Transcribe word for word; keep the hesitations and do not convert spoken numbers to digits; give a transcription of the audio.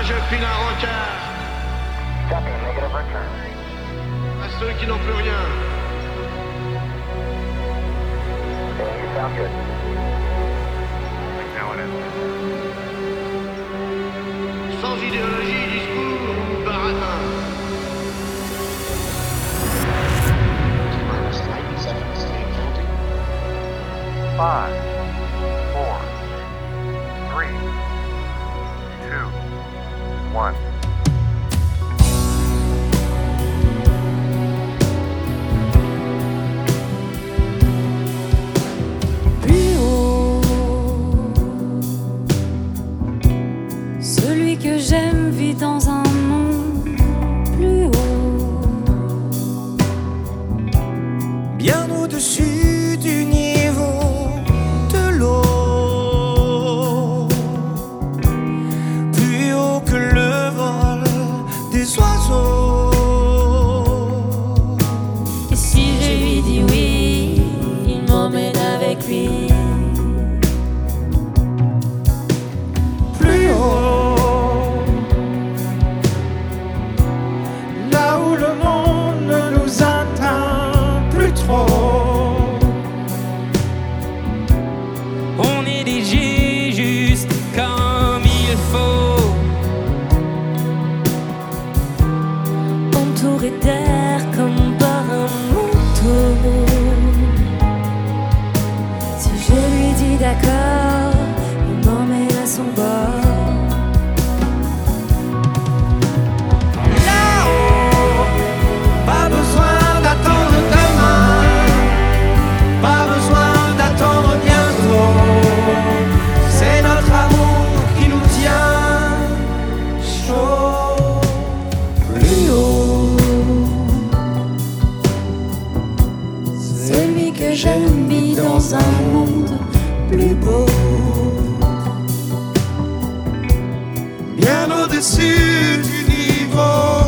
je file un rencard. Copy, negative return. À ceux qui n'ont plus rien. Okay, you sound good. Now it is. Sans idéologie, discours ou baratin. Minus ninety seconds and counting. Five, four, three, two, one. Plus haut, celui que j'aime vit dans un monde plus haut, bien au-dessus du niveau de l'eau, plus haut que le vol des oiseaux. et si je lui dis oui, il m'emmène avec lui. Plus haut, là où le monde ne nous atteint plus trop. On est léger juste comme il faut. Entouré d'air comme par un manteau. Si je lui dis d'accord, il m'emmène à son bord. Là-haut, pas besoin d'attendre demain, pas besoin d'attendre bientôt. C'est notre amour qui nous tient chaud. Plus haut, Celui que j'aime vit dans un monde plus beau. bien au-dessus du niveau